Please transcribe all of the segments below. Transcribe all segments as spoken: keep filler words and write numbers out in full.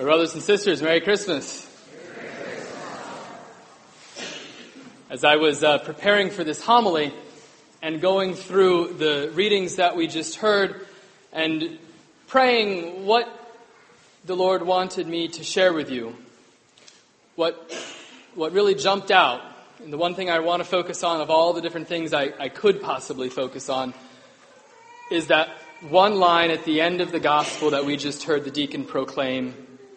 My brothers and sisters, Merry Christmas. As I was uh, preparing for this homily and going through the readings that we just heard and praying what the Lord wanted me to share with you, what what really jumped out, and the one thing I want to focus on of all the different things I, I could possibly focus on, is that one line at the end of the gospel that we just heard the deacon proclaim,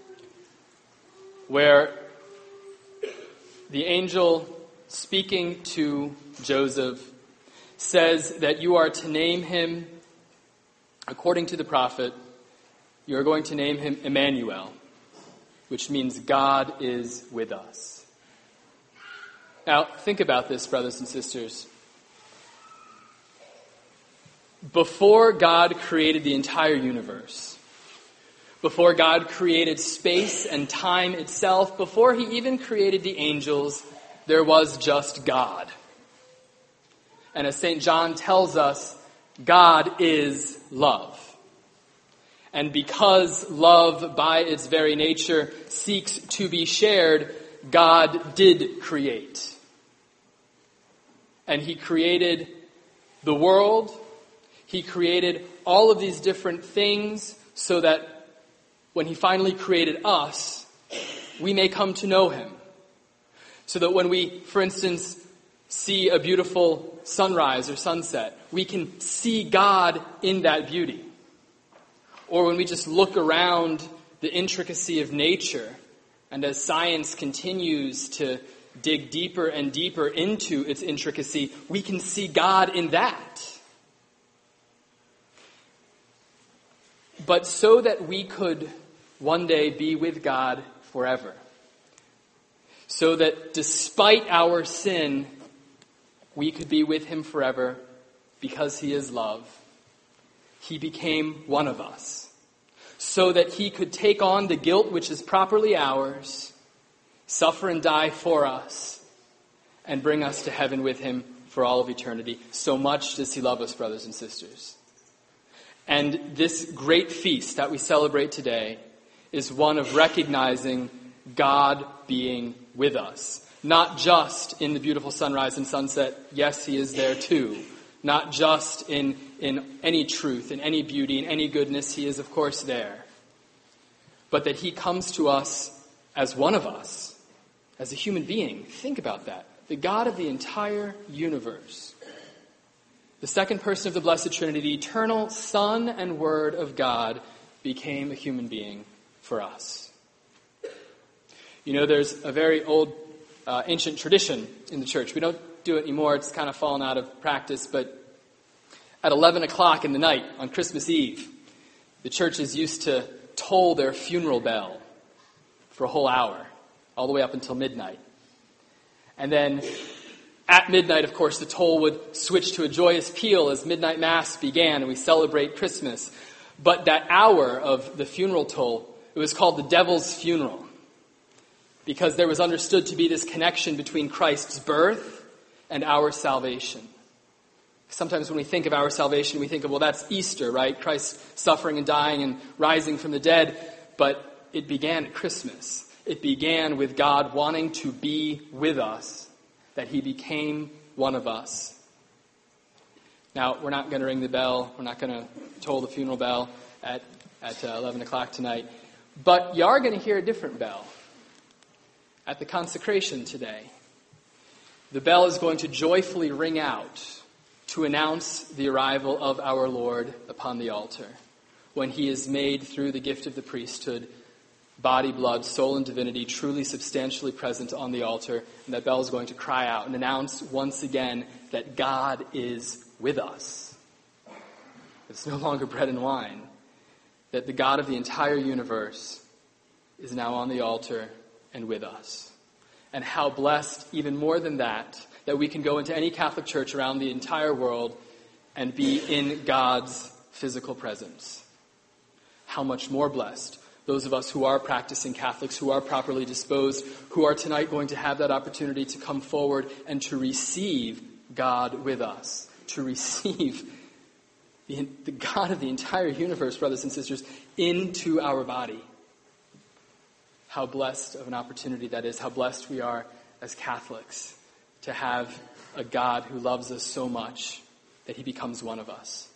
where the angel speaking to Joseph says that you are to name him, according to the prophet, you are going to name him Emmanuel, which means God is with us. Now, think about this, brothers and sisters. Before God created the entire universe, before God created space and time itself, before he even created the angels, there was just God. And as Saint John tells us, God is love. And because love, by its very nature, seeks to be shared, God did create. And he created the world. He created all of these different things so that when he finally created us, we may come to know him. So that when we, for instance, see a beautiful sunrise or sunset, we can see God in that beauty. Or when we just look around the intricacy of nature, and as science continues to dig deeper and deeper into its intricacy, we can see God in that. But so that we could one day be with God forever, so that despite our sin, we could be with him forever because he is love, he became one of us, so that he could take on the guilt which is properly ours, suffer and die for us, and bring us to heaven with him for all of eternity. So much does he love us, brothers and sisters. And this great feast that we celebrate today is one of recognizing God being with us. Not just in the beautiful sunrise and sunset. Yes, he is there too. Not just in, in any truth, in any beauty, in any goodness. He is, of course, there. But that he comes to us as one of us, as a human being. Think about that. The God of the entire universe. The second person of the Blessed Trinity, the eternal Son and Word of God, became a human being for us. You know, there's a very old, uh, ancient tradition in the church. We don't do it anymore. It's kind of fallen out of practice. But at eleven o'clock in the night on Christmas Eve, the churches used to toll their funeral bell for a whole hour, all the way up until midnight. And then at midnight, of course, the toll would switch to a joyous peal as midnight mass began and we celebrate Christmas. But that hour of the funeral toll, it was called the devil's funeral, because there was understood to be this connection between Christ's birth and our salvation. Sometimes when we think of our salvation, we think of, well, that's Easter, right? Christ suffering and dying and rising from the dead. But it began at Christmas. It began with God wanting to be with us, that he became one of us. Now, we're not going to ring the bell. We're not going to toll the funeral bell at, at uh, eleven o'clock tonight. But you are going to hear a different bell at the consecration today. The bell is going to joyfully ring out to announce the arrival of our Lord upon the altar, when he is made through the gift of the priesthood, body, blood, soul, and divinity, truly substantially present on the altar. And that bell is going to cry out and announce once again that God is with us. It's no longer bread and wine. That the God of the entire universe is now on the altar and with us. And how blessed, even more than that, that we can go into any Catholic church around the entire world and be in God's physical presence. How much more blessed those of us who are practicing Catholics, who are properly disposed, who are tonight going to have that opportunity to come forward and to receive God with us, to receive the, the God of the entire universe, brothers and sisters, into our body. how blessed of an opportunity that is, how blessed we are as Catholics to have a God who loves us so much that he becomes one of us.